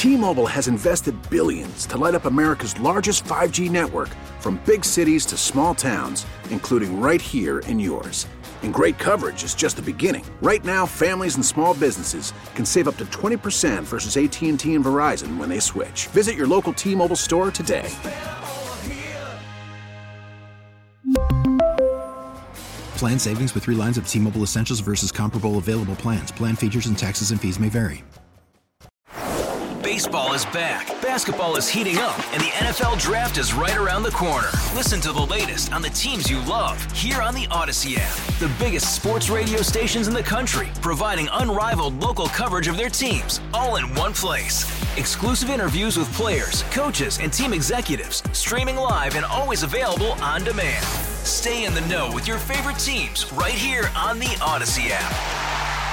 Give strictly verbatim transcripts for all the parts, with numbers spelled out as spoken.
T-Mobile has invested billions to light up America's largest five G network, from big cities to small towns, including right here in yours. And great coverage is just the beginning. Right now, families and small businesses can save up to twenty percent versus A T and T and Verizon when they switch. Visit your local T-Mobile store today. Plan savings with three lines of T-Mobile Essentials versus comparable available plans. Plan features and taxes and fees may vary. Baseball is back, basketball is heating up, and the N F L Draft is right around the corner. Listen to the latest on the teams you love here on the Odyssey app. The biggest sports radio stations in the country, providing unrivaled local coverage of their teams, all in one place. Exclusive interviews with players, coaches, and team executives, streaming live and always available on demand. Stay in the know with your favorite teams right here on the Odyssey app.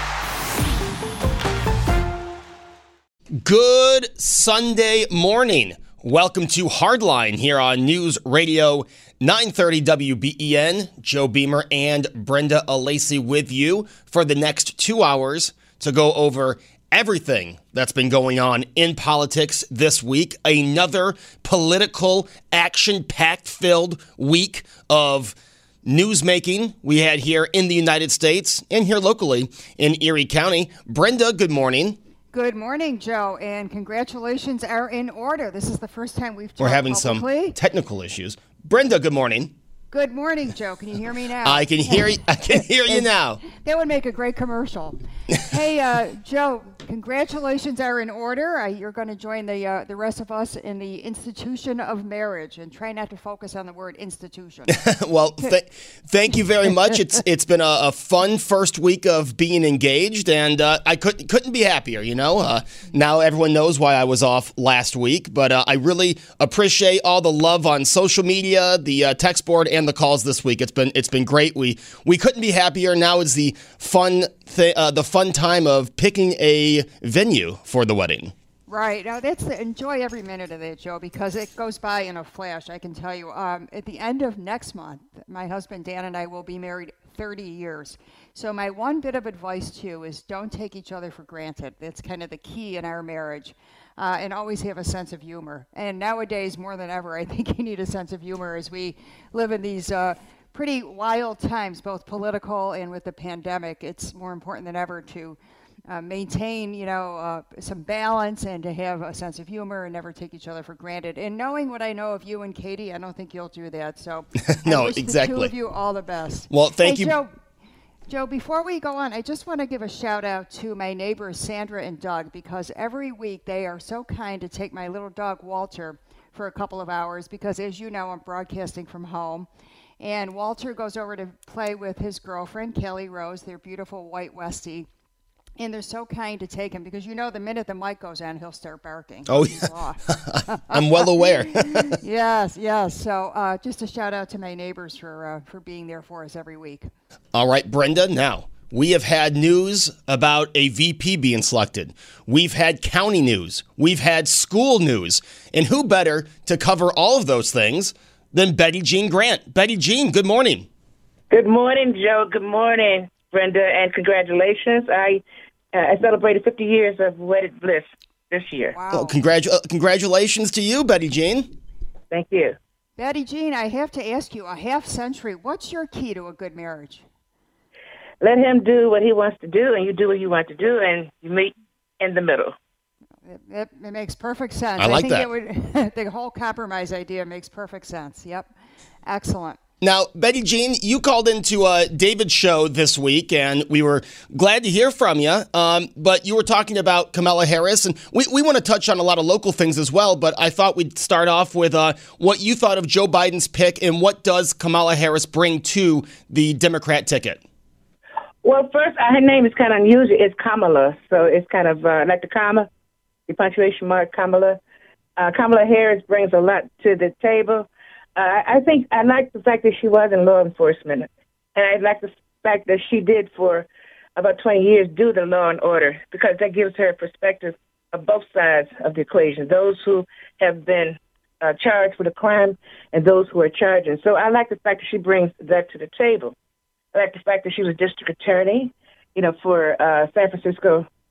Good Sunday morning. Welcome to Hardline here on News Radio nine thirty W B E N. Joe Beamer and Brenda Alacey with you for the next two hours to go over everything that's been going on in politics this week. Another political, action-packed filled week of newsmaking we had here in the United States and here locally in Erie County. Brenda, good morning. Good morning, Joe, and congratulations are in order. This is the first time we've talked We're having publicly. some technical issues. Brenda, good morning. Good morning, Joe. Can you hear me now? I can hear you. I can hear you now. That would make a great commercial. Hey, uh, Joe, congratulations are in order. Uh, you're going to join the uh, the rest of us in the institution of marriage, and try not to focus on the word institution. Well, th- thank you very much. It's it's been a, a fun first week of being engaged, and uh, I couldn't couldn't be happier. You know, uh, now everyone knows why I was off last week, but uh, I really appreciate all the love on social media, the uh, text board, and the calls this week. It's been it's been great. We we couldn't be happier. Now is the fun th- uh, the fun time of picking a venue for the wedding. Right. Now, that's the, enjoy every minute of it, Joe, because it goes by in a flash. I can tell you. Um, at the end of next month, my husband Dan and I will be married thirty years. So my one bit of advice to you is don't take each other for granted. That's kind of the key in our marriage. Uh, and always have a sense of humor. And nowadays, more than ever, I think you need a sense of humor as we live in these uh, pretty wild times, both political and with the pandemic. It's more important than ever to uh, maintain, you know, uh, some balance and to have a sense of humor and never take each other for granted. And knowing what I know of you and Katie, I don't think you'll do that. So no, I wish exactly. the two of you all the best. Well, thank hey, you. Joe, Joe, before we go on, I just want to give a shout out to my neighbors, Sandra and Doug, because every week they are so kind to take my little dog, Walter, for a couple of hours, because as you know, I'm broadcasting from home. And Walter goes over to play with his girlfriend, Kelly Rose, their beautiful white Westie. And they're so kind to take him, because you know the minute the mic goes on, he'll start barking. Oh, yeah. I'm well aware. Yes, yes. So uh, just a shout out to my neighbors for uh, for being there for us every week. All right, Brenda, now, we have had news about a V P being selected. We've had county news. We've had school news. And who better to cover all of those things than Betty Jean Grant? Betty Jean, good morning. Good morning, Joe. Good morning, Brenda, and congratulations. I uh, I celebrated fifty years of wedded bliss this year. Wow. Oh, congratu- uh, congratulations to you, Betty Jean. Thank you. Betty Jean, I have to ask you, a half century, what's your key to a good marriage? Let him do what he wants to do, and you do what you want to do, and you meet in the middle. It, it, it makes perfect sense. I like think that. It would, the whole compromise idea makes perfect sense. Yep. Excellent. Now, Betty Jean, you called into uh, David's show this week, and we were glad to hear from you. Um, but you were talking about Kamala Harris, and we, we want to touch on a lot of local things as well. But I thought we'd start off with uh, what you thought of Joe Biden's pick, and what does Kamala Harris bring to the Democrat ticket? Well, first, uh, her name is kind of unusual. It's Kamala, so it's kind of uh, like the comma, the punctuation mark, Kamala. Uh, Kamala Harris brings a lot to the table. Uh, I think I like the fact that she was in law enforcement, and I like the fact that she did for about twenty years do the law and order, because that gives her a perspective of both sides of the equation, those who have been uh, charged with a crime and those who are charging. So I like the fact that she brings that to the table. I like the fact that she was district attorney, you know, for uh, San Francisco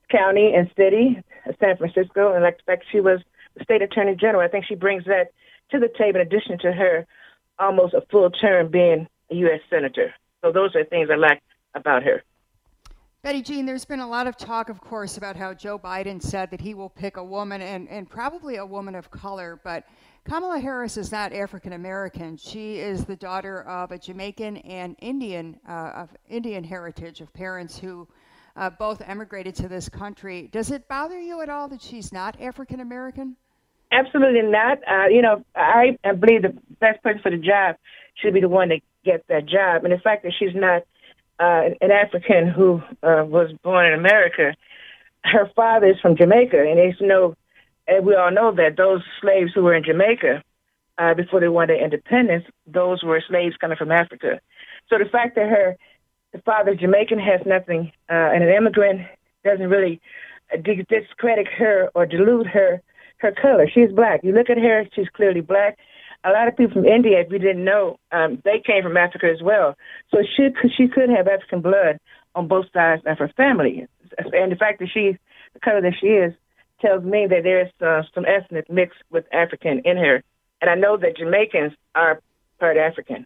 county and city, San Francisco, and like the fact she was the state attorney general. I think she brings that to the table in addition to her almost a full term being a U S senator. So those are things I like about her. Betty Jean, there's been a lot of talk, of course, about how Joe Biden said that he will pick a woman and, and probably a woman of color, but Kamala Harris is not African American. She is the daughter of a Jamaican and Indian uh, of Indian heritage, of parents who uh, both emigrated to this country. Does it bother you at all that she's not African American? Absolutely not. Uh, you know, I, I believe the best person for the job should be the one that gets that job. And the fact that she's not uh, an African who uh, was born in America, her father is from Jamaica, and there's no, and we all know that those slaves who were in Jamaica uh, before they won their independence, those were slaves coming from Africa. So the fact that her the father is Jamaican has nothing, uh, and an immigrant doesn't really discredit her or dilute her her color. She's black. You look at her, she's clearly black. A lot of people from India, if you didn't know, um, they came from Africa as well. So she she could have African blood on both sides of her family. And the fact that she's the color that she is tells me that there's uh, some ethnic mix with African in her. And I know that Jamaicans are part African.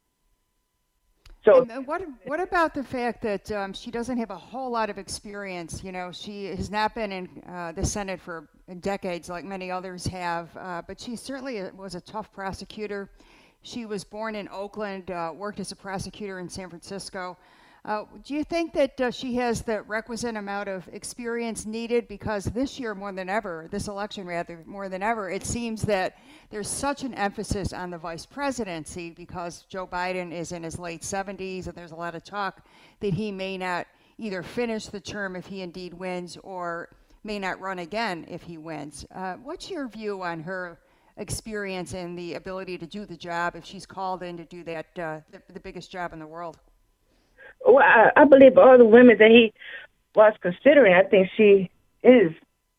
So and what what about the fact that um, she doesn't have a whole lot of experience? You know, she has not been in uh, the Senate for decades like many others have, uh, but she certainly was a tough prosecutor. She was born in Oakland, uh, worked as a prosecutor in San Francisco. Uh, do you think that uh, she has the requisite amount of experience needed? Because this year, more than ever, this election rather, more than ever, it seems that there's such an emphasis on the vice presidency because Joe Biden is in his late seventies, and there's a lot of talk that he may not either finish the term if he indeed wins or may not run again if he wins. Uh, what's your view on her experience and the ability to do the job if she's called in to do that, uh, the, the biggest job in the world? Well, I, I believe all the women that he was considering, I think she is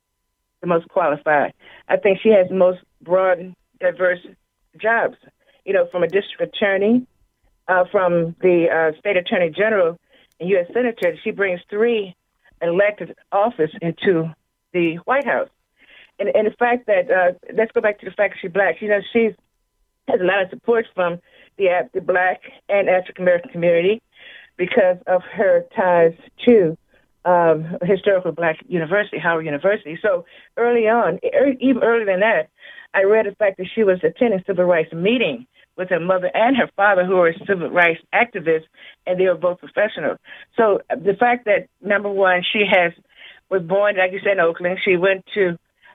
the most qualified. I think she has the most broad, diverse jobs. You know, from a district attorney, uh, from the uh, state attorney general, and U S senator, she brings three elected office into the White House. And, and the fact that, uh, let's go back to the fact that she's black. You know, she has a lot of support from the, the black and African-American community because of her ties to um, historical black university, Howard University. So early on, even earlier than that, I read the fact that she was attending civil rights meeting with her mother and her father, who were civil rights activists, and they were both professional. So the fact that, number one, she has was born, like you said, in Oakland. She went to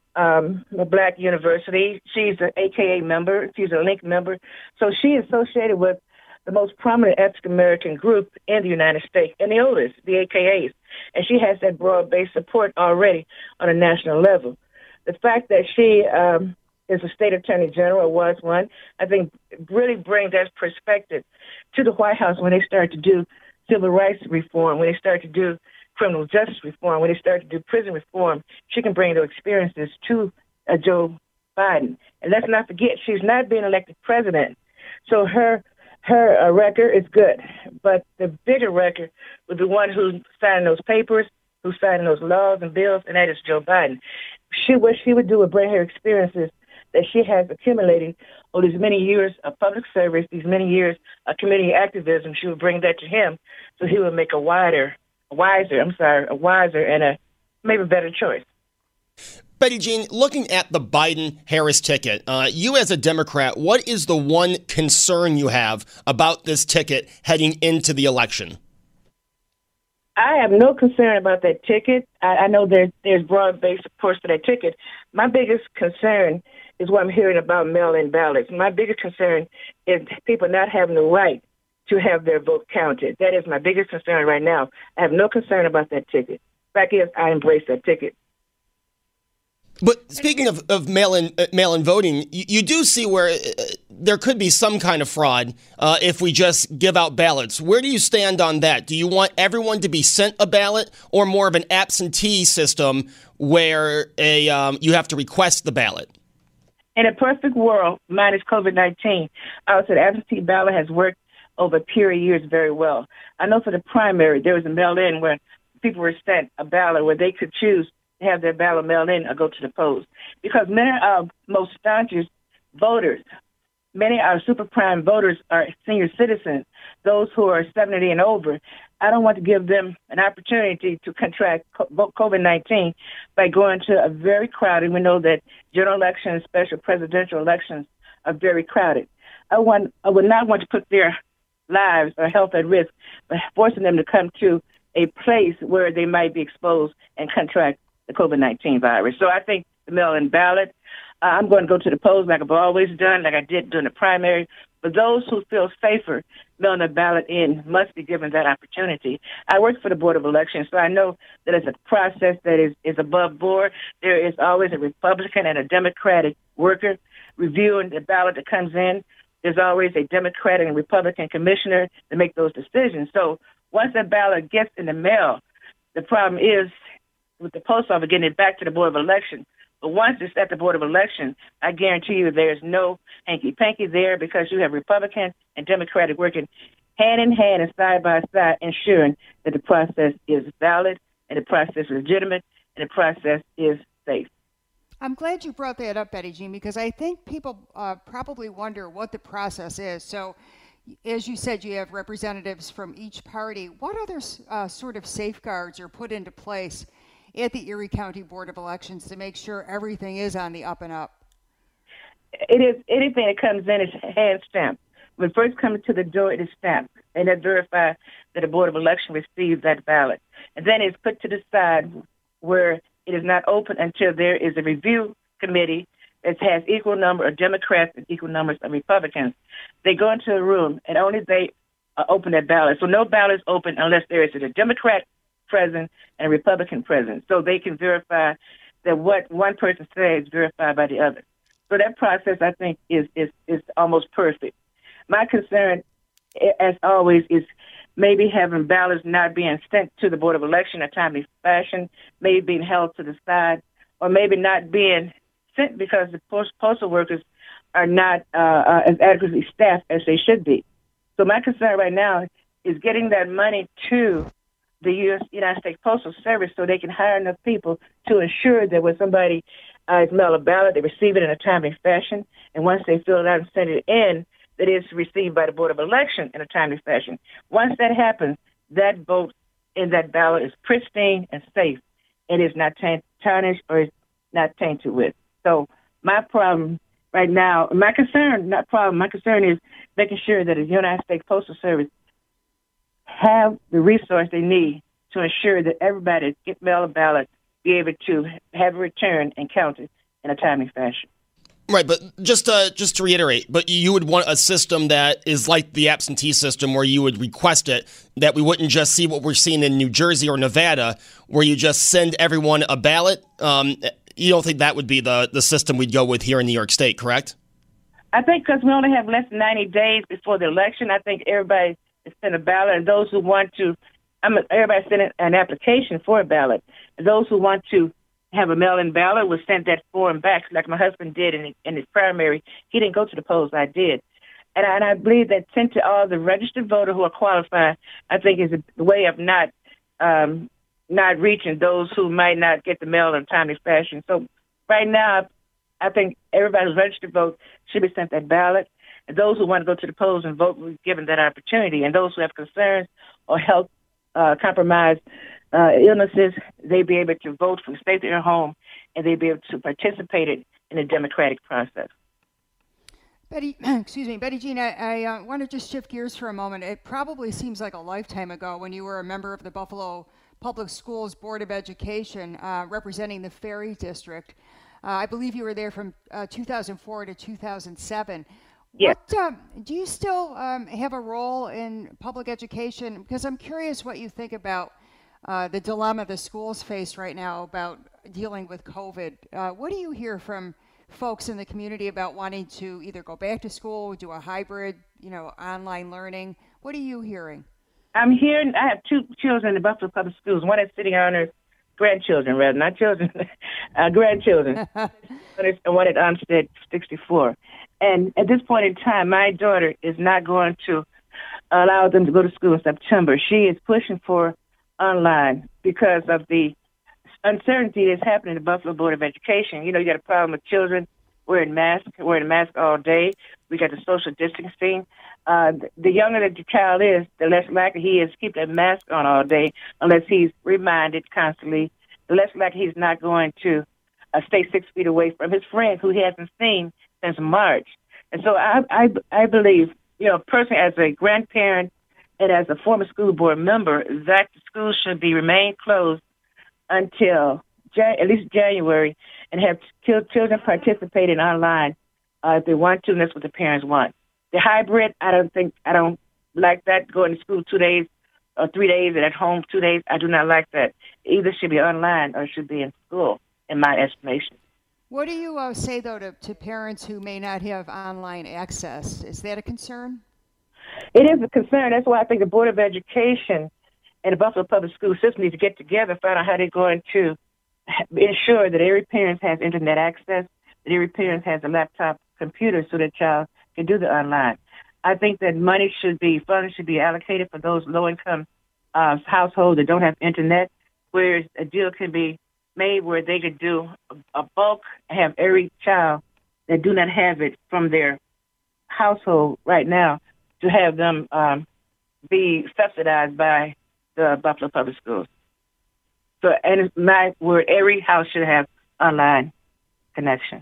um, a black university. She's an A K A member. She's a Link member. So she is associated with the most prominent African-American group in the United States, and the oldest, the A K As. And she has that broad-based support already on a national level. The fact that she um, is a state attorney general, was one, I think really brings that perspective to the White House when they start to do civil rights reform, when they start to do criminal justice reform, when they start to do prison reform. She can bring those experiences to uh, Joe Biden. And let's not forget, she's not being elected president. So her her uh, record is good. But the bigger record was the one who signed those papers, who signed those laws and bills, and that is Joe Biden. She, what she would do would bring her experiences that she has accumulated over these many years of public service, these many years of community activism. She would bring that to him so he would make a wider, a wiser, I'm sorry, a wiser and a maybe better choice. Betty Jean, looking at the Biden-Harris ticket, uh, you as a Democrat, what is the one concern you have about this ticket heading into the election? I have no concern about that ticket. I, I know there, there's broad-based support for that ticket. My biggest concern is what I'm hearing about mail-in ballots. My biggest concern is people not having the right to have their vote counted. That is my biggest concern right now. I have no concern about that ticket. Fact is, I embrace that ticket. But speaking of, of mail-in uh, mail-in voting, you, you do see where uh, there could be some kind of fraud uh, if we just give out ballots. Where do you stand on that? Do you want everyone to be sent a ballot, or more of an absentee system where a um, you have to request the ballot? In a perfect world, minus COVID nineteen, I would say the absentee ballot has worked over a period of years very well. I know for the primary, there was a mail-in where people were sent a ballot where they could choose to have their ballot mailed in or go to the polls. Because many of most staunchest voters, many of our super prime voters are senior citizens, those who are seventy and over. I don't want to give them an opportunity to contract COVID nineteen by going to a very crowded. We know that general elections, special presidential elections are very crowded. I want, I would not want to put their lives or health at risk by forcing them to come to a place where they might be exposed and contract the COVID nineteen virus. So I think the mail-in ballot, uh, I'm going to go to the polls like I've always done, like I did during the primary. But those who feel safer mailing a ballot in must be given that opportunity. I work for the Board of Elections, so I know that it's a process that is, is above board. There is always a Republican and a Democratic worker reviewing the ballot that comes in. There's always a Democratic and Republican commissioner to make those decisions. So once that ballot gets in the mail, the problem is with the post office getting it back to the Board of Elections. But once it's at the Board of Elections, I guarantee you there's no hanky-panky there because you have Republican and Democratic working hand in hand and side by side, ensuring that the process is valid and the process is legitimate and the process is safe. I'm glad you brought that up, Betty Jean, because I think people uh, probably wonder what the process is. So, as you said, you have representatives from each party. What other uh, sort of safeguards are put into place at the Erie County Board of Elections to make sure everything is on the up and up? It is anything that comes in is hand stamped. When it first comes to the door, it is stamped, and that verifies that the Board of Elections received that ballot. And then it's put to the side where it is not open until there is a review committee that has equal number of Democrats and equal numbers of Republicans. They go into a room, and only they uh, open that ballot. So no ballot is open unless there is a Democrat president and a Republican president, so they can verify that what one person says is verified by the other. So that process, I think, is is is almost perfect. My concern, as always, is maybe having ballots not being sent to the Board of Election in a timely fashion, maybe being held to the side, or maybe not being sent because the post- postal workers are not uh, uh, as adequately staffed as they should be. So my concern right now is getting that money to the U S United States Postal Service so they can hire enough people to ensure that when somebody uh, is mailed a ballot, they receive it in a timely fashion. And once they fill it out and send it in, that is received by the Board of Election in a timely fashion. Once that happens, that vote in that ballot is pristine and safe. It is not tarnished or is not tainted with. So my problem right now, my concern, not problem, my concern is making sure that the United States Postal Service have the resource they need to ensure that everybody that gets mailed a ballot be able to have it returned and counted in a timely fashion. Right, but just uh, just to reiterate, but you would want a system that is like the absentee system where you would request it, that we wouldn't just see what we're seeing in New Jersey or Nevada, where you just send everyone a ballot. Um, you don't think that would be the, the system we'd go with here in New York State, correct? I think because we only have less than ninety days before the election, I think everybody is sent a ballot, and those who want to, I mean, everybody sent an application for a ballot. And those who want to have a mail-in ballot was sent that form back, like my husband did in, in his primary. He didn't go to the polls, I did. And I, and I believe that sent to all the registered voters who are qualified, I think is a way of not um, not reaching those who might not get the mail in a timely fashion. So right now, I think everybody who's registered to vote should be sent that ballot. And those who want to go to the polls and vote will be given that opportunity. And those who have concerns or health uh, compromised uh, illnesses, they be able to vote from the safety of their home, and they be able to participate in the democratic process. Betty, excuse me, Betty Jean, I, I uh, want to just shift gears for a moment. It probably seems like a lifetime ago when you were a member of the Buffalo Public Schools Board of Education uh, representing the Ferry District. Uh, I believe you were there from uh, two thousand four to two thousand seven. Yes. What, um, do you still um, have a role in public education? Because I'm curious what you think about uh, the dilemma the schools face right now about dealing with COVID. Uh, what do you hear from folks in the community about wanting to either go back to school, do a hybrid, you know, online learning? What are you hearing? I'm hearing, I have two children in the Buffalo Public Schools. One is city honors, grandchildren, rather, not children, uh, grandchildren. And one at Olmsted sixty-four. And at this point in time, my daughter is not going to allow them to go to school in September. She is pushing for online because of the uncertainty that's happening in the Buffalo Board of Education. You know, you got a problem with children wearing masks, wearing a mask all day. We got the social distancing. Uh, the younger the child is, the less likely he is to keep that mask on all day unless he's reminded constantly. The less likely he's not going to uh, stay six feet away from his friend who he hasn't seen since March. And so I, I, I believe, you know, personally as a grandparent and as a former school board member, that the schools should be remain closed until Jan- at least January, and have ch- children participate in online uh, if they want to, and that's what the parents want. The hybrid, I don't think, I don't like that, going to school two days or three days and at home two days. I do not like that. It either should be online or it should be in school, in my estimation. What do you uh, say, though, to, to parents who may not have online access? Is that a concern? It is a concern. That's why I think the Board of Education and the Buffalo Public School System need to get together, find out how they're going to ensure that every parent has internet access, that every parent has a laptop computer so that child can do the online. I think that money should be, funds should be allocated for those low-income uh, households that don't have internet, where a deal can be made where they could do a, a bulk, have every child that do not have it from their household right now to have them um, be subsidized by the Buffalo Public Schools. So, and my word, every house should have online connection.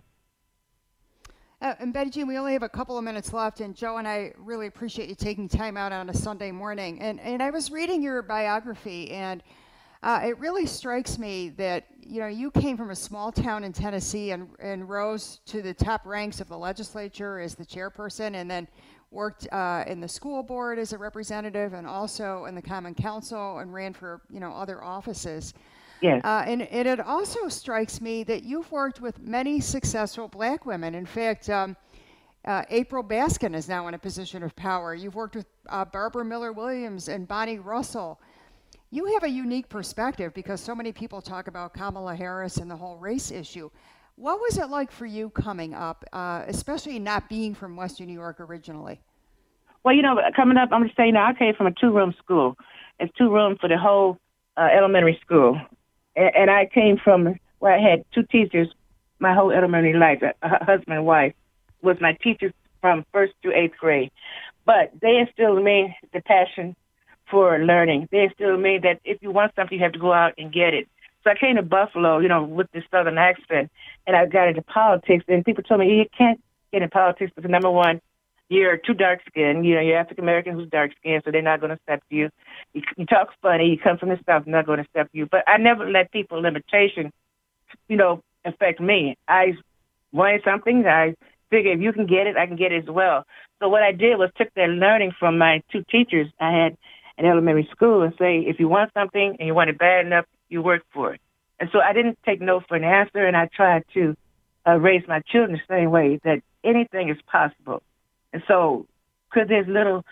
Uh, and Betty Jean, we only have a couple of minutes left, and Joe and I really appreciate you taking time out on a Sunday morning. And and I was reading your biography, and uh, it really strikes me that you know you came from a small town in Tennessee and and rose to the top ranks of the legislature as the chairperson, and then worked uh, in the school board as a representative, and also in the Common Council, and ran for you know other offices. Yes. Uh, and, and it also strikes me that you've worked with many successful black women. In fact, um, uh, April Baskin is now in a position of power. You've worked with uh, Barbara Miller Williams and Bonnie Russell. You have a unique perspective because so many people talk about Kamala Harris and the whole race issue. What was it like for you coming up, uh, especially not being from Western New York originally? Well, you know, coming up, I'm just saying, I came from a two-room school. It's two rooms for the whole uh, elementary school. And, and I came from where I had two teachers my whole elementary life. A, a husband and wife was my teachers from first through eighth grade. But they instilled in me the passion for learning. They instilled in me that if you want something, you have to go out and get it. So I came to Buffalo, you know, with this southern accent, and I got into politics. And people told me, you can't get in politics because, number one, you're too dark-skinned. You know, you're African-American who's dark-skinned, so they're not going to accept you. you. You talk funny. You come from the South, they're not going to accept you. But I never let people's limitations, you know, affect me. I wanted something. I figured if you can get it, I can get it as well. So what I did was took that learning from my two teachers I had in elementary school and say, if you want something and you want it bad enough, you work for it. And so I didn't take no for an answer, and I tried to uh, raise my children the same way, that anything is possible. And so could this little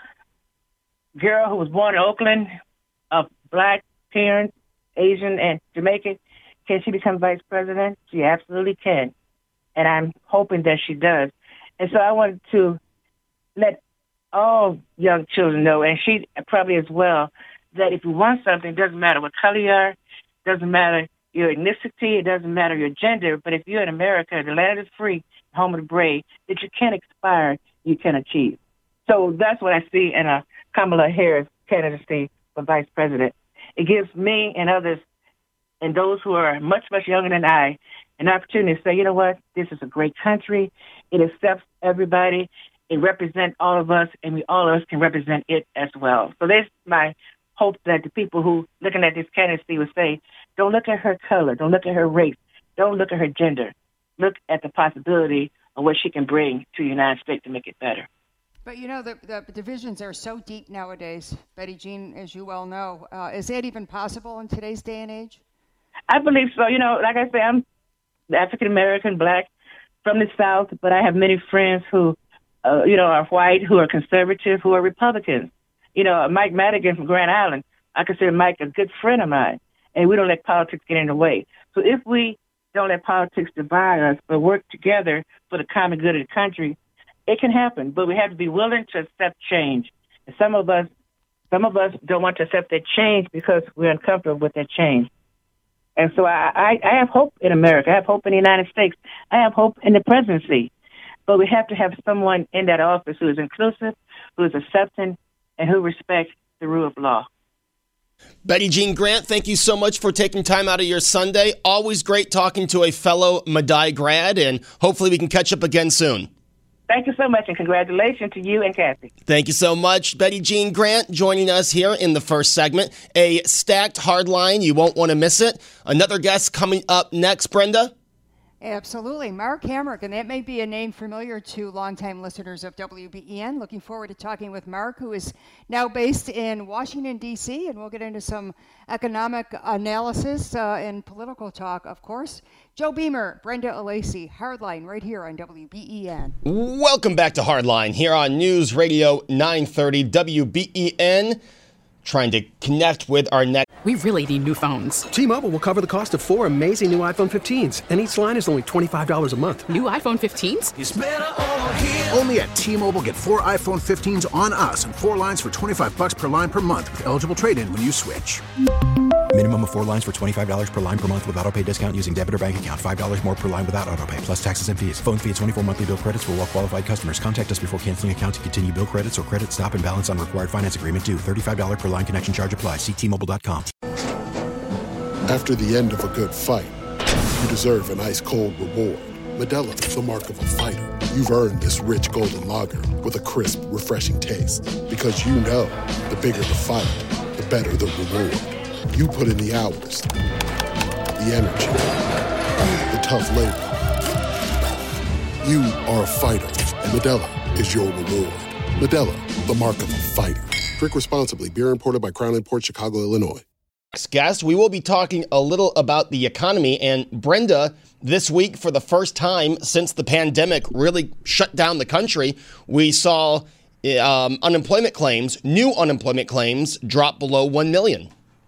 girl who was born in Oakland, of black parents, Asian and Jamaican, can she become vice president? She absolutely can. And I'm hoping that she does. And so I wanted to let all young children know, and she probably as well, that if you want something, it doesn't matter what color you are, doesn't matter your ethnicity, it doesn't matter your gender, but if you're in America, the land is free, home of the brave, that you can't expire, you can achieve. So that's what I see in a Kamala Harris candidacy for vice president. It gives me and others and those who are much, much younger than I an opportunity to say, you know what, this is a great country. It accepts everybody. It represents all of us, and we all of us can represent it as well. So that's my hope, that the people who looking at this candidacy would say, don't look at her color, don't look at her race, don't look at her gender. Look at the possibility of what she can bring to the United States to make it better. But, you know, the, the divisions are so deep nowadays, Betty Jean, as you well know. Uh, is that even possible in today's day and age? I believe so. You know, like I say, I'm African-American, black, from the South, but I have many friends who, uh, you know, are white, who are conservative, who are Republicans. You know, Mike Madigan from Grand Island, I consider Mike a good friend of mine, and we don't let politics get in the way. So if we don't let politics divide us, but work together for the common good of the country, it can happen. But we have to be willing to accept change. And some of us some of us don't want to accept that change because we're uncomfortable with that change. And so I, I, I have hope in America. I have hope in the United States. I have hope in the presidency. But we have to have someone in that office who is inclusive, who is accepting, and who respects the rule of law. Betty Jean Grant, thank you so much for taking time out of your Sunday. Always great talking to a fellow Medaille grad, and hopefully we can catch up again soon. Thank you so much, and congratulations to you and Kathy. Thank you so much. Betty Jean Grant joining us here in the first segment. A stacked hardline. You won't want to miss it. Another guest coming up next, Brenda. Absolutely. Mark Hamrick, and that may be a name familiar to longtime listeners of W B E N. Looking forward to talking with Mark, who is now based in Washington, D C, and we'll get into some economic analysis uh, and political talk, of course. Joe Beamer, Brenda Alesii, Hardline, right here on W B E N. Welcome back to Hardline here on News Radio nine thirty W B E N. Trying to connect with our next... We really need new phones. T-Mobile will cover the cost of four amazing new iPhone fifteens, and each line is only twenty-five dollars a month. New iPhone fifteens? It's better over here. Only at T-Mobile, get four iPhone fifteens on us and four lines for twenty-five bucks per line per month with eligible trade-in when you switch. Minimum of four lines for twenty-five dollars per line per month with autopay discount using debit or bank account. five dollars more per line without autopay, plus taxes and fees. Phone fee at twenty-four monthly bill credits for well-qualified customers. Contact us before canceling account to continue bill credits or credit stop and balance on required finance agreement due. thirty-five dollars per line connection charge applies. See T Mobile dot com. After the end of a good fight, you deserve an ice-cold reward. Modelo is the mark of a fighter. You've earned this rich golden lager with a crisp, refreshing taste. Because you know, the bigger the fight, the better the reward. You put in the hours, the energy, the tough labor. You are a fighter, and Modelo is your reward. Modelo, the mark of a fighter. Drink responsibly. Beer imported by Crown Imports, Chicago, Illinois. Next guest, we will be talking a little about the economy. And Brenda, this week, for the first time since the pandemic really shut down the country, we saw um, unemployment claims, new unemployment claims, drop below one million.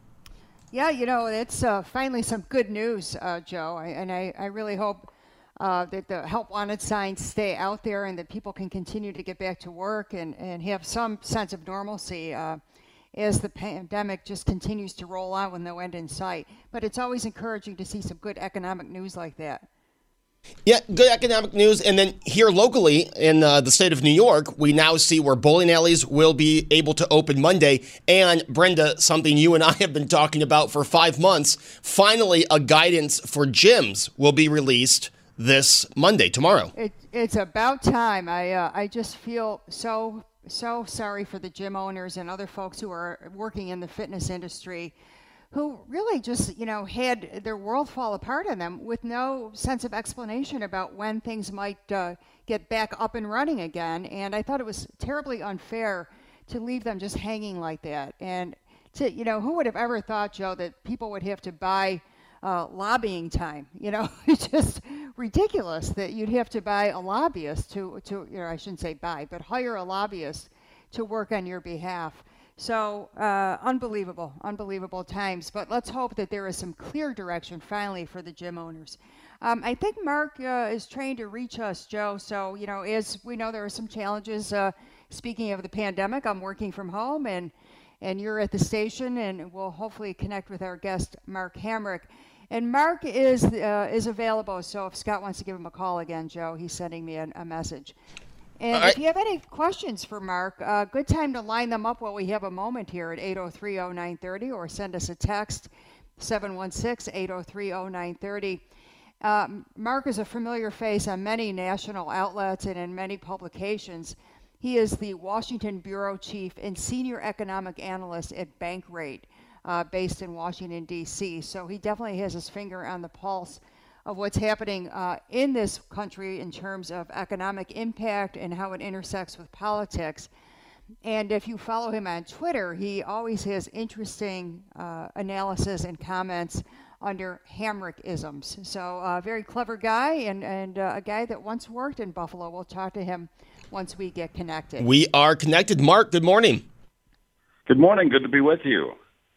Yeah, you know, it's uh, finally some good news, uh, Joe. I, and I, I really hope uh, that the help wanted signs stay out there and that people can continue to get back to work and, and have some sense of normalcy uh, as the pandemic just continues to roll on with no end in sight. But it's always encouraging to see some good economic news like that. Yeah, good economic news. And then here locally in uh, the state of New York, we now see where bowling alleys will be able to open Monday. And Brenda, something you and I have been talking about for five months, finally a guidance for gyms will be released this Monday, tomorrow. It, it's about time. I uh, I just feel so, so sorry for the gym owners and other folks who are working in the fitness industry who really just, you know, had their world fall apart on them with no sense of explanation about when things might uh, get back up and running again. And I thought it was terribly unfair to leave them just hanging like that. And to, you know, who would have ever thought, Joe, that people would have to buy uh, lobbying time? You know, it's just ridiculous that you'd have to buy a lobbyist to, to, you know, I shouldn't say buy, but hire a lobbyist to work on your behalf. So uh, unbelievable, unbelievable times. But let's hope that there is some clear direction finally for the gym owners. Um, I think Mark uh, is trying to reach us, Joe. So, you know, as we know, there are some challenges. Uh, speaking of the pandemic, I'm working from home, and and you're at the station, and we'll hopefully connect with our guest, Mark Hamrick. And Mark is uh, is available. So if Scott wants to give him a call again, Joe, he's sending me a, a message. And right. If you have any questions for Mark, uh, good time to line them up while we have a moment here at eight oh three oh nine thirty, or send us a text, seven one six, eight oh three oh nine thirty. Um, Mark is a familiar face on many national outlets and in many publications. He is the Washington Bureau Chief and Senior Economic Analyst at Bankrate, uh, based in Washington, D C. So he definitely has his finger on the pulse of what's happening uh, in this country in terms of economic impact and how it intersects with politics. And if you follow him on Twitter, he always has interesting uh, analysis and comments under Hamrick-isms. So a uh, very clever guy, and, and uh, a guy that once worked in Buffalo. We'll talk to him once we get connected. We are connected. Mark, good morning. Good morning. Good to be with you.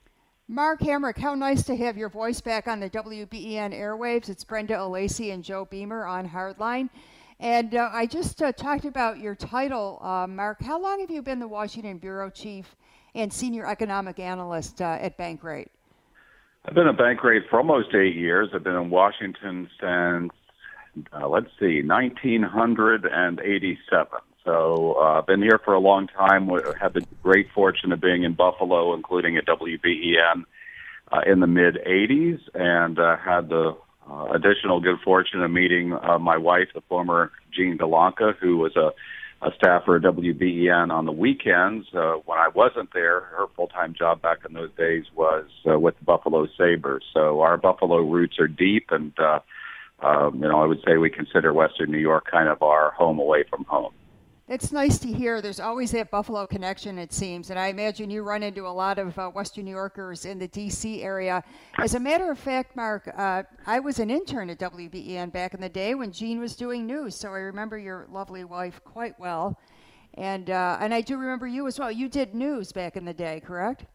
Mark Hamrick, how nice to have your voice back on the W B E N airwaves. It's Brenda Alesii and Joe Beamer on Hardline. And uh, I just uh, talked about your title, uh, Mark. How long have you been the Washington Bureau Chief and Senior Economic Analyst uh, at Bankrate. I've been at Bankrate for almost eight years. I've been in Washington since, uh, let's see, nineteen eighty-seven. So I've uh, been here for a long time. We had the great fortune of being in Buffalo, including at W B E N uh, in the mid-eighties, and uh, had the uh, additional good fortune of meeting uh, my wife, the former Jean Galanka, who was a, a staffer at W B E N on the weekends. Uh, when I wasn't there, her full-time job back in those days was uh, with the Buffalo Sabres. So our Buffalo roots are deep, and uh, um, you know, I would say we consider Western New York kind of our home away from home. It's nice to hear. There's always that Buffalo connection, it seems, and I imagine you run into a lot of uh, Western New Yorkers in the D C area. As a matter of fact, Mark, uh, I was an intern at W B E N back in the day when Jean was doing news, so I remember your lovely wife quite well, and uh, and I do remember you as well. You did news back in the day, correct?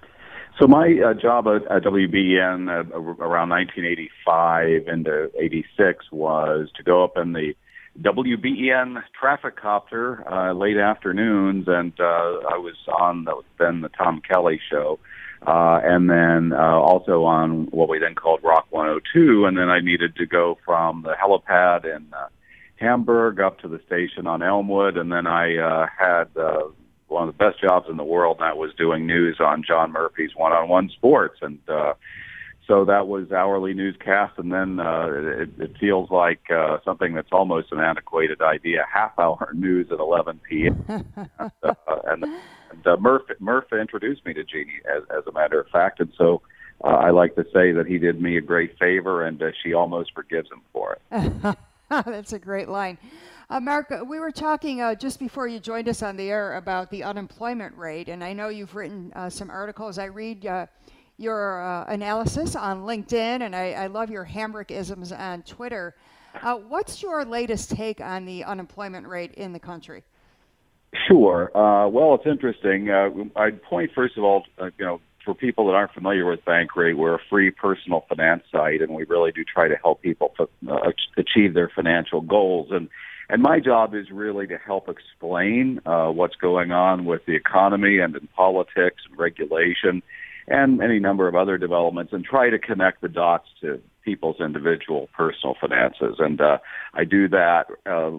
So my uh, job at, at W B E N uh, around nineteen eighty-five into eighty-six was to go up in the W B E N traffic copter uh, late afternoons, and uh, I was on the, then the Tom Kelly show, uh, and then uh, also on what we then called Rock one oh two, and then I needed to go from the helipad in uh, Hamburg up to the station on Elmwood, and then I uh, had uh, one of the best jobs in the world, and that was doing news on John Murphy's One-on-One Sports, and uh, so that was hourly newscast, and then uh, it, it feels like uh, something that's almost an antiquated idea, half-hour news at eleven p.m. and uh, and, and uh, Murph, Murph introduced me to Jeannie, as, as a matter of fact, and so uh, I like to say that he did me a great favor, and uh, she almost forgives him for it. That's a great line. Uh, Mark, we were talking uh, just before you joined us on the air about the unemployment rate, and I know you've written uh, some articles. I read uh, your uh, analysis on LinkedIn, and I, I love your Hamrick-isms on Twitter. Uh, what's your latest take on the unemployment rate in the country? Sure. Uh, well, it's interesting. Uh, I'd point, first of all, uh, you know, for people that aren't familiar with Bankrate, we're a free personal finance site, and we really do try to help people uh, achieve their financial goals. And And my job is really to help explain uh, what's going on with the economy and in politics and regulation and any number of other developments, and try to connect the dots to people's individual personal finances. And uh, I do that, uh,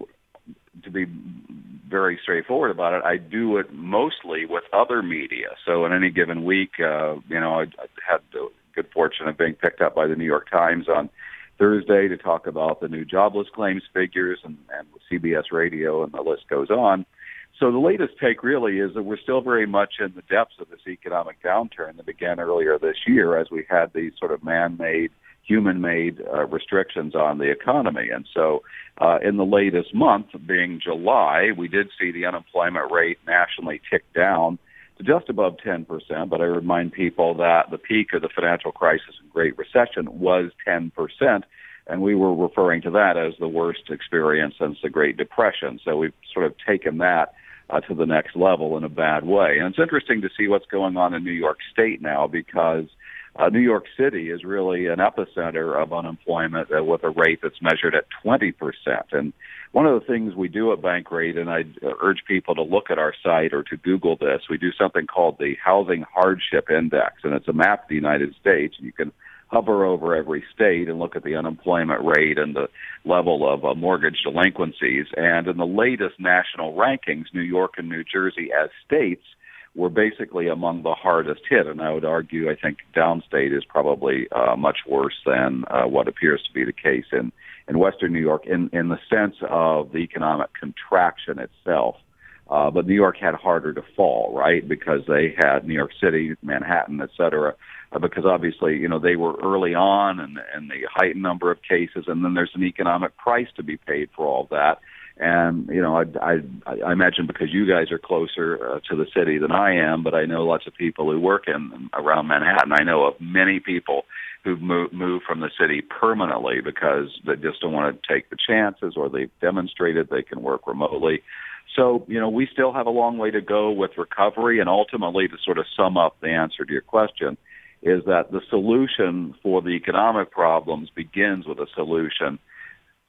to be very straightforward about it, I do it mostly with other media. So in any given week, uh, you know, I, I had the good fortune of being picked up by the New York Times on Thursday to talk about the new jobless claims figures, and, and C B S Radio, and the list goes on. So the latest take really is that we're still very much in the depths of this economic downturn that began earlier this year as we had these sort of man-made, human-made uh, restrictions on the economy. And so uh, in the latest month, being July, we did see the unemployment rate nationally tick down to just above ten percent, but I remind people that the peak of the financial crisis and Great Recession was ten percent, and we were referring to that as the worst experience since the Great Depression. So we've sort of taken that uh, to the next level in a bad way. And it's interesting to see what's going on in New York State now, because uh, New York City is really an epicenter of unemployment uh, with a rate that's measured at twenty percent. And one of the things we do at Bankrate, and I urge people to look at our site or to Google this, we do something called the Housing Hardship Index, and it's a map of the United States. You can hover over every state and look at the unemployment rate and the level of uh, mortgage delinquencies. And in the latest national rankings, New York and New Jersey as states were basically among the hardest hit. And I would argue, I think downstate is probably uh, much worse than uh, what appears to be the case in, in Western New York in, in the sense of the economic contraction itself. Uh, but New York had harder to fall, right, because they had New York City, Manhattan, et cetera, uh, because obviously, you know, they were early on and, and the heightened number of cases, and then there's an economic price to be paid for all that. And, you know, I, I, I imagine because you guys are closer uh, to the city than I am, but I know lots of people who work in around Manhattan. I know of many people who've moved, moved from the city permanently because they just don't want to take the chances, or they've demonstrated they can work remotely. So, you know, we still have a long way to go with recovery, and ultimately, to sort of sum up the answer to your question, is that the solution for the economic problems begins with a solution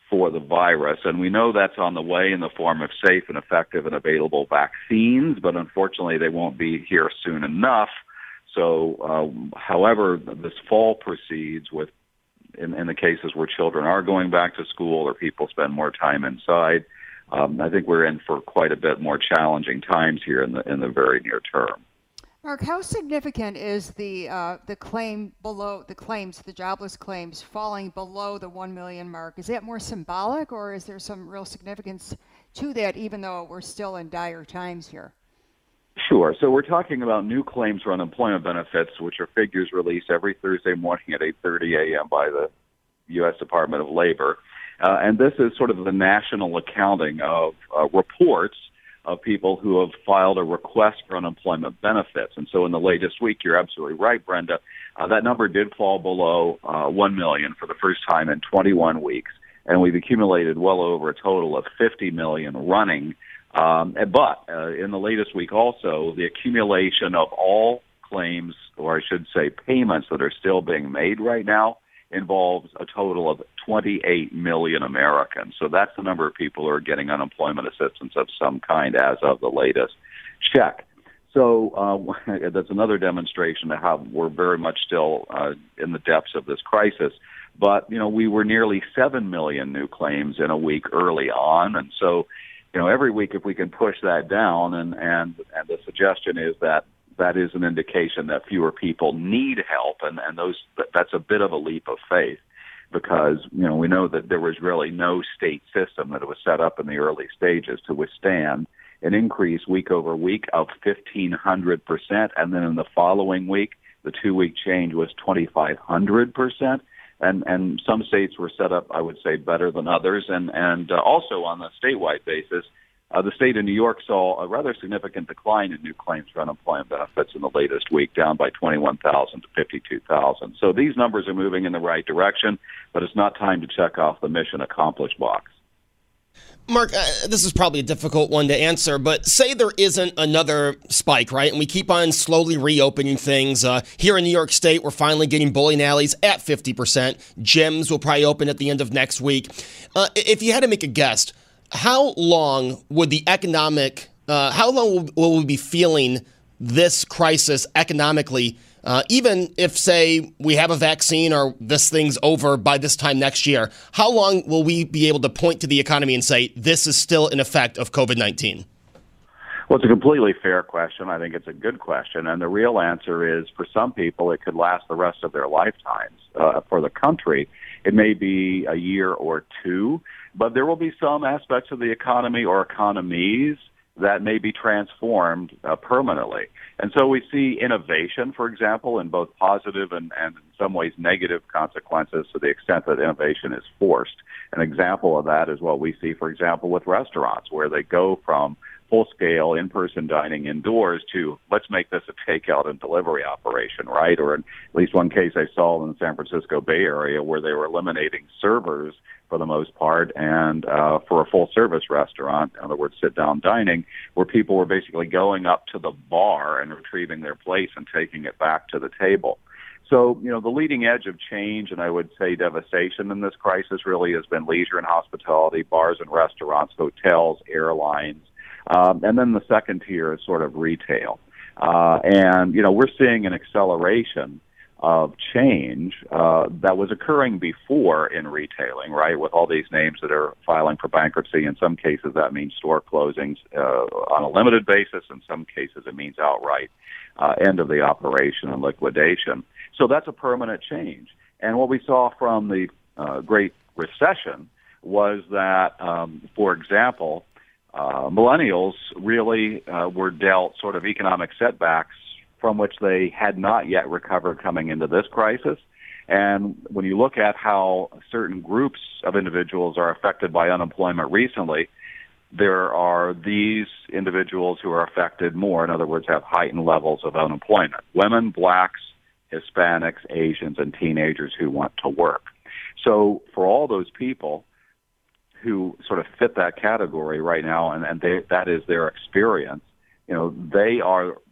for the virus. And we know that's on the way in the form of safe and effective and available vaccines, but unfortunately they won't be here soon enough. So uh, however this fall proceeds with, in, in the cases where children are going back to school or people spend more time inside, um, I think we're in for quite a bit more challenging times here in the in the very near term. Mark, how significant is the uh, the claim below the claims, the jobless claims falling below the one million mark? Is that more symbolic, or is there some real significance to that, even though we're still in dire times here? Sure. So we're talking about new claims for unemployment benefits, which are figures released every Thursday morning at eight thirty a.m. by the U S Department of Labor. Uh, and this is sort of the national accounting of uh, reports of people who have filed a request for unemployment benefits. And so in the latest week, you're absolutely right, Brenda, uh, that number did fall below uh, one million for the first time in twenty-one weeks. And we've accumulated well over a total of fifty million running. Um, but uh, in the latest week also, the accumulation of all claims, or I should say payments that are still being made right now, involves a total of twenty-eight million Americans. So that's the number of people who are getting unemployment assistance of some kind as of the latest check. So uh, that's another demonstration of how we're very much still uh, in the depths of this crisis. But, you know, we were nearly seven million new claims in a week early on. And so, you know, every week if we can push that down, and, and, and the suggestion is that that is an indication that fewer people need help, and, and those that's a bit of a leap of faith, because, you know, we know that there was really no state system that was set up in the early stages to withstand an increase week over week of fifteen hundred percent, and then in the following week, the two-week change was twenty-five hundred percent. And, and some states were set up, I would say, better than others. And, and uh, also on a statewide basis, uh, the state of New York saw a rather significant decline in new claims for unemployment benefits in the latest week, down by twenty-one thousand to fifty-two thousand. So these numbers are moving in the right direction, but it's not time to check off the mission accomplished box. Mark, uh, this is probably a difficult one to answer, but say there isn't another spike, right? And we keep on slowly reopening things. Uh, here in New York State, we're finally getting bowling alleys at fifty percent. Gyms will probably open at the end of next week. Uh, if you had to make a guess, how long would the economic, uh, how long will, will we be feeling this crisis economically, uh, even if, say, we have a vaccine or this thing's over by this time next year? How long will we be able to point to the economy and say this is still an effect of COVID nineteen? Well, it's a completely fair question. I think it's a good question. And the real answer is, for some people, it could last the rest of their lifetimes. Uh, for the country, it may be a year or two, but there will be some aspects of the economy or economies that may be transformed uh, permanently. And so we see innovation, for example, in both positive and, and in some ways negative consequences to the extent that innovation is forced. An example of that is what we see, for example, with restaurants, where they go from full-scale in-person dining indoors to let's make this a takeout and delivery operation, right? Or in at least one case I saw in the San Francisco Bay Area where they were eliminating servers for the most part, and uh, for a full-service restaurant, in other words, sit-down dining, where people were basically going up to the bar and retrieving their plates and taking it back to the table. So, you know, the leading edge of change, and I would say devastation in this crisis, really has been leisure and hospitality, bars and restaurants, hotels, airlines. Um, and then the second tier is sort of retail. Uh, and, you know, we're seeing an acceleration of change uh, that was occurring before in retailing, right, with all these names that are filing for bankruptcy. In some cases, that means store closings uh, on a limited basis. In some cases, it means outright uh, end of the operation and liquidation. So that's a permanent change. And what we saw from the uh, Great Recession was that, um, for example, uh, millennials really uh, were dealt sort of economic setbacks from which they had not yet recovered coming into this crisis. And when you look at how certain groups of individuals are affected by unemployment recently, there are these individuals who are affected more, in other words, have heightened levels of unemployment. Women, blacks, Hispanics, Asians, and teenagers who want to work. So for all those people who sort of fit that category right now, and, and they, that is their experience, you know, they are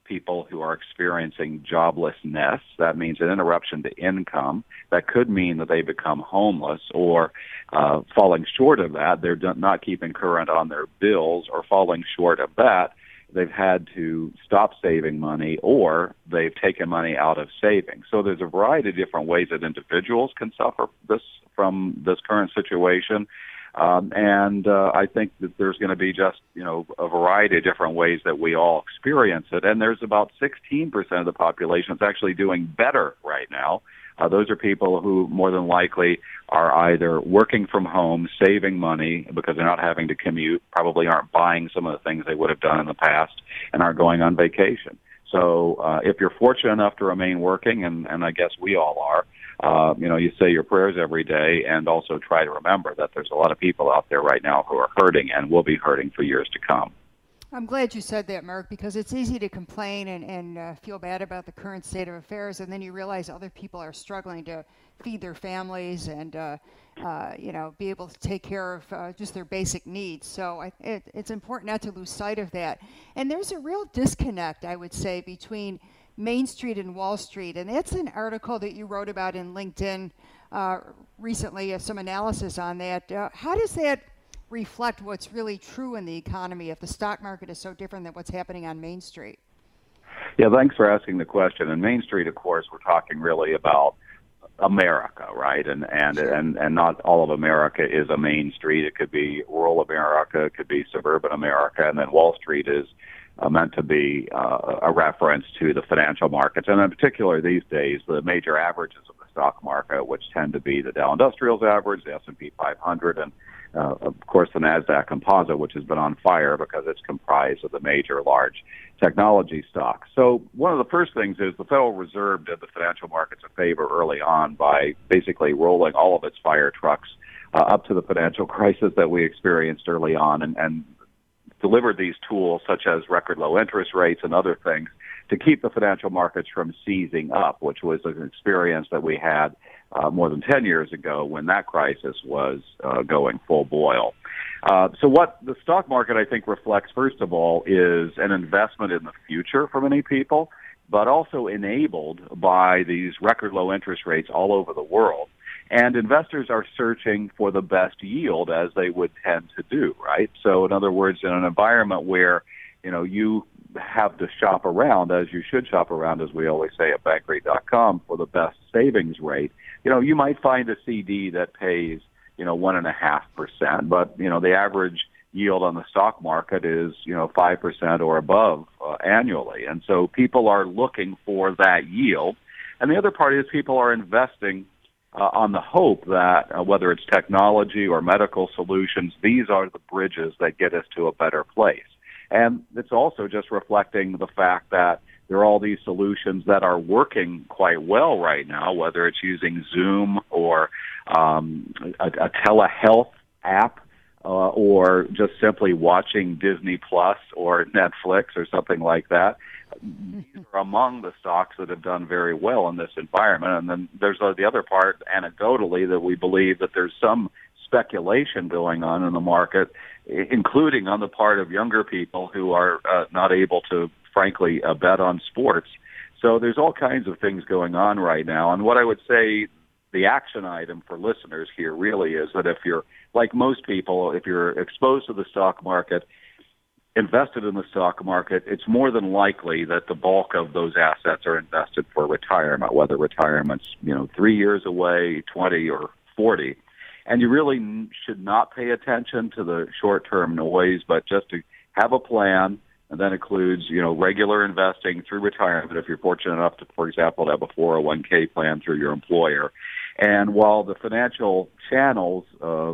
people who are experiencing joblessness. That means an interruption to income. That could mean that they become homeless, or uh, falling short of that, they're not keeping current on their bills, or falling short of that, they've had to stop saving money, or they've taken money out of savings. So there's a variety of different ways that individuals can suffer this from this current situation. Um, and uh, I think that there's going to be just, you know, a variety of different ways that we all experience it. And there's about sixteen percent of the population that's actually doing better right now. Uh, those are people who more than likely are either working from home, saving money because they're not having to commute, probably aren't buying some of the things they would have done in the past, and aren't going on vacation. So uh, if you're fortunate enough to remain working, and, and I guess we all are, uh, you know, you say your prayers every day, and also try to remember that there's a lot of people out there right now who are hurting and will be hurting for years to come. I'm glad you said that, Mark, because it's easy to complain and, and uh, feel bad about the current state of affairs, and then you realize other people are struggling to feed their families and, uh, uh, you know, be able to take care of uh, just their basic needs. So I, it, it's important not to lose sight of that. And there's a real disconnect, I would say, between Main Street and Wall Street, and that's an article that you wrote about in LinkedIn uh, recently, uh, some analysis on that. Uh, how does that reflect what's really true in the economy if the stock market is so different than what's happening on Main Street? Yeah, thanks for asking the question. And Main Street, of course, we're talking really about America, right? And and Sure. and and not all of America is a Main Street. It could be rural America, it could be suburban America, and then Wall Street is uh, meant to be uh, a reference to the financial markets, and in particular these days, the major averages of the stock market, which tend to be the Dow Industrials average, the S and P five hundred, and Uh, of course, the NASDAQ Composite, which has been on fire because it's comprised of the major large technology stocks. So one of the first things is the Federal Reserve did the financial markets a favor early on by basically rolling all of its fire trucks uh, up to the financial crisis that we experienced early on, and, and delivered these tools such as record low interest rates and other things to keep the financial markets from seizing up, which was an experience that we had Uh, more than ten years ago when that crisis was uh, going full boil. Uh, so what the stock market, I think, reflects, first of all, is an investment in the future for many people, but also enabled by these record low interest rates all over the world. And investors are searching for the best yield, as they would tend to do, right? So in other words, in an environment where, you know, you have to shop around, as you should shop around, as we always say at bankrate dot com, for the best savings rate, you know, you might find a C D that pays, you know, one and a half percent, but, you know, the average yield on the stock market is, you know, five percent or above uh, annually. And so people are looking for that yield. And the other part is people are investing uh, on the hope that uh, whether it's technology or medical solutions, these are the bridges that get us to a better place. And it's also just reflecting the fact that there are all these solutions that are working quite well right now, whether it's using Zoom or um, a, a telehealth app uh, or just simply watching Disney Plus or Netflix or something like that. These are among the stocks that have done very well in this environment. And then there's uh, the other part, anecdotally, that we believe that there's some speculation going on in the market, including on the part of younger people who are uh, not able to, frankly, uh, bet on sports. So there's all kinds of things going on right now. And what I would say the action item for listeners here really is that if you're, like most people, if you're exposed to the stock market, invested in the stock market, it's more than likely that the bulk of those assets are invested for retirement, whether retirement's, you know, three years away, twenty or forty. And you really should not pay attention to the short-term noise, but just to have a plan. And that includes, you know, regular investing through retirement if you're fortunate enough to, for example, to have a four oh one k plan through your employer. And while the financial channels uh,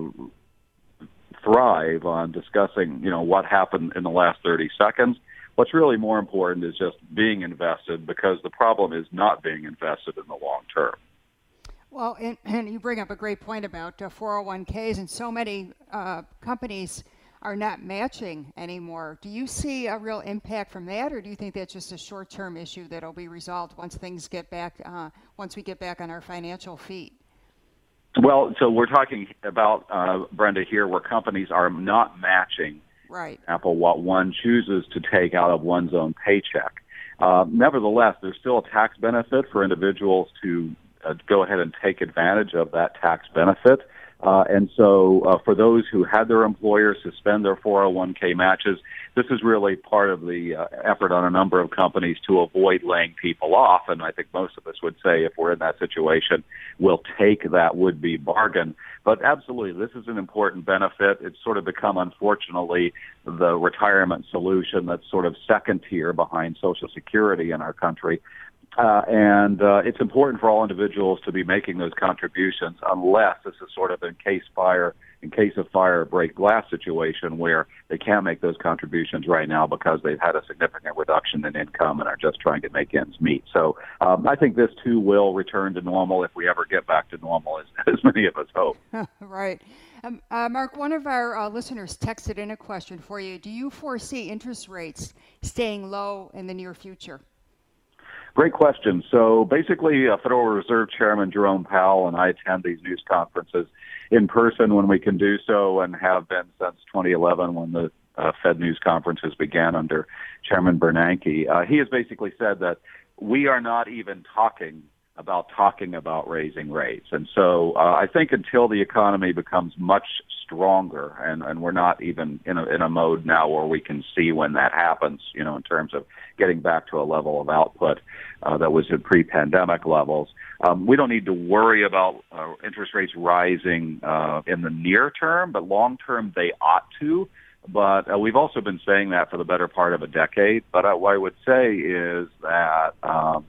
thrive on discussing, you know, what happened in the last thirty seconds, what's really more important is just being invested, because the problem is not being invested in the long term. Well, and, and you bring up a great point about uh, four oh one k's, and so many uh, companies are not matching anymore. Do you see a real impact from that, or do you think that's just a short-term issue that'll be resolved once things get back, uh, once we get back on our financial feet? Well, so we're talking about, uh, Brenda, here where companies are not matching, right, for example, what one chooses to take out of one's own paycheck. Uh, nevertheless, there's still a tax benefit for individuals to uh, go ahead and take advantage of that tax benefit. Uh, and so uh, for those who had their employers suspend their four oh one k matches, this is really part of the uh, effort on a number of companies to avoid laying people off. And I think most of us would say if we're in that situation, we'll take that would-be bargain. But absolutely, this is an important benefit. It's sort of become, unfortunately, the retirement solution that's sort of second tier behind Social Security in our country. Uh, and uh, it's important for all individuals to be making those contributions unless this is sort of in case fire, in case of fire, break glass situation where they can't make those contributions right now because they've had a significant reduction in income and are just trying to make ends meet. So um, I think this, too, will return to normal if we ever get back to normal, as, as many of us hope. Right. Um, uh, Mark, one of our uh, listeners texted in a question for you. Do you foresee interest rates staying low in the near future? Great question. So basically, uh, Federal Reserve Chairman Jerome Powell and I attend these news conferences in person when we can do so, and have been since twenty eleven when the uh, Fed news conferences began under Chairman Bernanke. Uh, he has basically said that we are not even talking about talking about raising rates. And so uh, I think until the economy becomes much stronger, and, and we're not even in a, in a mode now where we can see when that happens, you know, in terms of getting back to a level of output uh, that was at pre-pandemic levels, um, we don't need to worry about uh, interest rates rising uh, in the near term, but long term they ought to. But uh, we've also been saying that for the better part of a decade. But uh, what I would say is that um,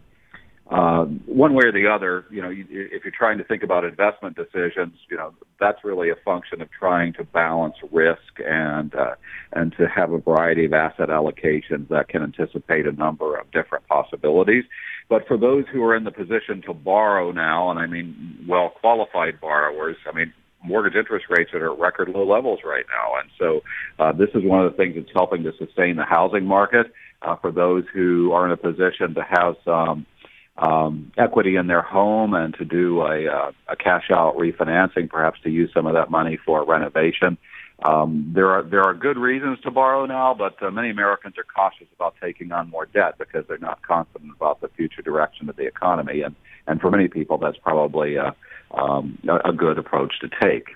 Uh, one way or the other, you know, you, if you're trying to think about investment decisions, you know, that's really a function of trying to balance risk and uh, and to have a variety of asset allocations that can anticipate a number of different possibilities. But for those who are in the position to borrow now, and I mean well-qualified borrowers, I mean, mortgage interest rates are at record low levels right now. And so uh, this is one of the things that's helping to sustain the housing market uh, for those who are in a position to have some Um, equity in their home and to do a, uh, a cash-out refinancing, perhaps to use some of that money for renovation. Um, there are there are good reasons to borrow now, but uh, many Americans are cautious about taking on more debt because they're not confident about the future direction of the economy. And, and for many people, that's probably a, um, a good approach to take.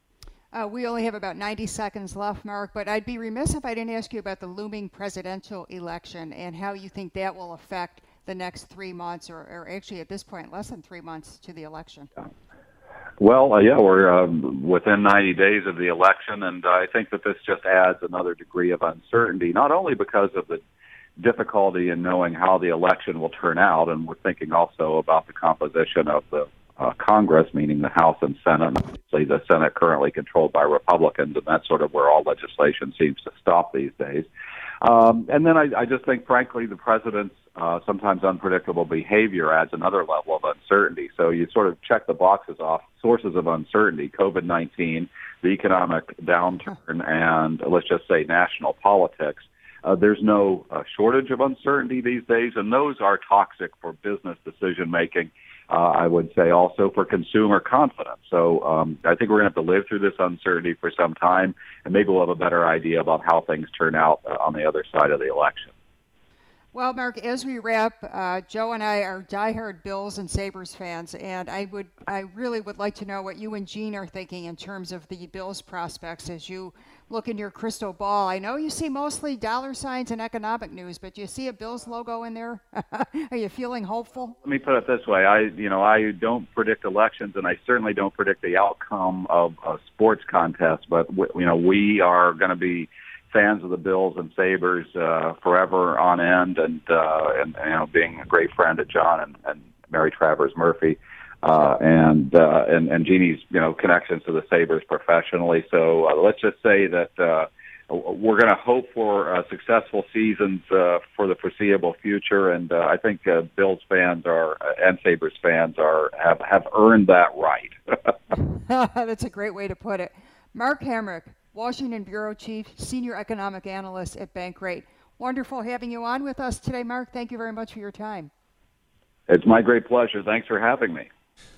Uh, we only have about ninety seconds left, Mark, but I'd be remiss if I didn't ask you about the looming presidential election and how you think that will affect the next three months, or, or actually at this point, less than three months to the election. Well, uh, yeah, we're um, within ninety days of the election, and I think that this just adds another degree of uncertainty, not only because of the difficulty in knowing how the election will turn out, and we're thinking also about the composition of the uh, Congress, meaning the House and Senate. Obviously, the Senate currently controlled by Republicans, and that's sort of where all legislation seems to stop these days. Um, and then I, I just think, frankly, the president's uh, sometimes unpredictable behavior adds another level of uncertainty. So you sort of check the boxes off. Sources of uncertainty: COVID nineteen, the economic downturn, and let's just say national politics. Uh, there's no uh, shortage of uncertainty these days, and those are toxic for business decision-making. Uh, I would say also for consumer confidence. So um, I think we're going to have to live through this uncertainty for some time, and maybe we'll have a better idea about how things turn out uh, on the other side of the election. Well, Mark, as we wrap, uh, Joe and I are diehard Bills and Sabres fans, and I would, I really would like to know what you and Gene are thinking in terms of the Bills prospects as you look in your crystal ball. I know you see mostly dollar signs and economic news, but do you see a Bills logo in there? Are you feeling hopeful? Let me put it this way: I, you know, I don't predict elections, and I certainly don't predict the outcome of a sports contest. But you know, we are going to be fans of the Bills and Sabres uh, forever on end, and uh, and you know, being a great friend of John and, and Mary Travers Murphy, uh, and uh, and and Jeannie's you know connections to the Sabres professionally. So uh, let's just say that uh, we're going to hope for uh, successful seasons uh, for the foreseeable future, and uh, I think uh, Bills fans are and Sabres fans are have have earned that right. That's a great way to put it, Mark Hamrick, Washington Bureau Chief, Senior Economic Analyst at Bankrate. Wonderful having you on with us today, Mark. Thank you very much for your time. It's my great pleasure. Thanks for having me.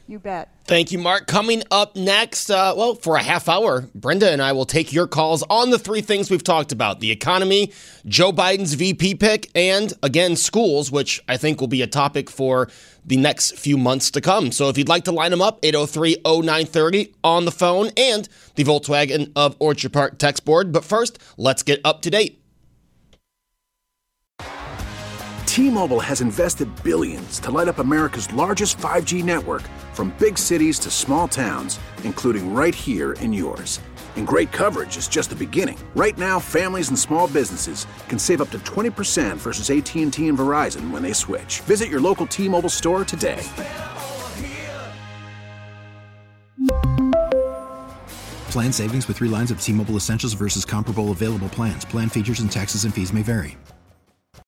You bet. Thank you, Mark. Coming up next, uh, well, for a half hour, Brenda and I will take your calls on the three things we've talked about: the economy, Joe Biden's V P pick, and, again, schools, which I think will be a topic for the next few months to come. So if you'd like to line them up, eight oh three oh nine thirty on the phone and the Volkswagen of Orchard Park text board. But first, let's get up to date. T-Mobile has invested billions to light up America's largest five G network, from big cities to small towns, including right here in yours. And great coverage is just the beginning. Right now, families and small businesses can save up to twenty percent versus A T and T and Verizon when they switch. Visit your local T-Mobile store today. Plan savings with three lines of T-Mobile Essentials versus comparable available plans. Plan features and taxes and fees may vary.